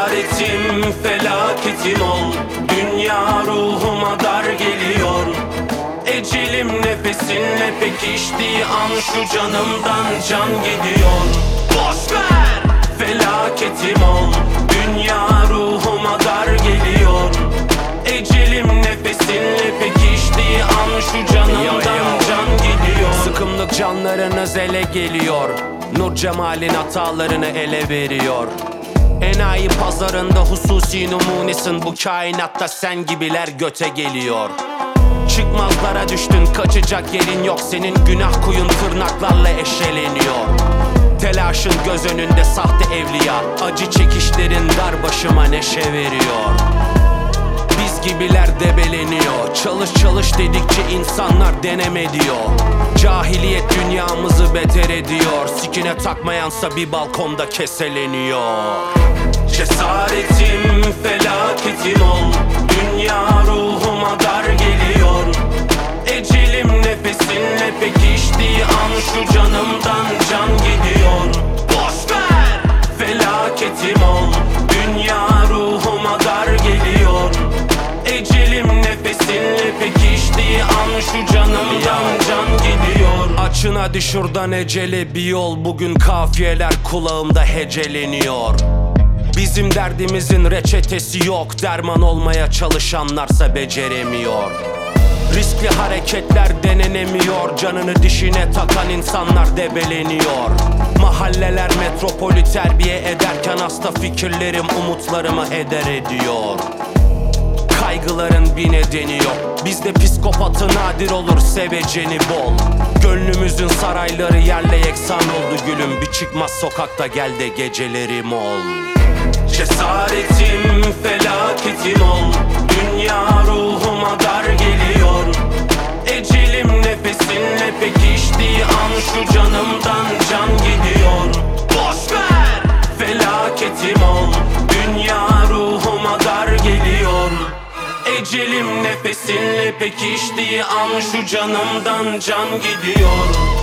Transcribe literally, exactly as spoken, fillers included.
Cesaretim felaketim ol, dünya ruhuma dar geliyor. Ecelim nefesinle pekiştiği an şu canımdan can gidiyor. Boş ver! Felaketim ol, dünya ruhuma dar geliyor. Ecelim nefesinle pekiştiği an şu canımdan can gidiyor. Sıkımlık canlarınız ele geliyor, Nur Cemal'in hatalarını ele veriyor. Enayi pazarında hususi numunesin, bu kainatta sen gibiler göte geliyor. Çıkmazlara düştün, kaçacak yerin yok, senin günah kuyun tırnaklarla eşeleniyor. Telaşın göz önünde sahte evliya, acı çekişlerin dar başıma neşe veriyor. Biz gibiler debeleniyor, çalış çalış dedikçe insanlar deneme diyor. Cahiliyet dünyamızı beter ediyor, sikine takmayansa bir balkonda keseleniyor. Cesaretim felaketim ol, dünya ruhuma dar geliyor. Ecelim nefesinle pekiştiği an şu canımdan can gidiyor. Boş ver! Felaketim ol, dünya ruhuma dar geliyor. Ecelim nefesinle pekiştiği an şu canımdan can gidiyor. Açın hadi şuradan ecele bir yol, bugün kafiyeler kulağımda heceleniyor. Bizim derdimizin reçetesi yok, derman olmaya çalışanlarsa beceremiyor. Riskli hareketler denenemiyor, canını dişine takan insanlar debeleniyor. Mahalleler metropolü terbiye ederken hasta fikirlerim umutlarımı heder ediyor. Kaygıların bir nedeni yok, bizde psikopatı nadir olur, seveceni bol. Gönlümüzün sarayları yerle yeksan oldu gülüm, bir çıkmaz sokakta gel de gecelerim ol. Cesaretim felaketim ol, dünya ruhuma dar geliyor. Ecelim nefesinle pekiştiği an şu canımdan can gidiyor. Boş ver! Felaketim ol, dünya ruhuma dar geliyor. Ecelim nefesinle pekiştiği an şu canımdan can gidiyor.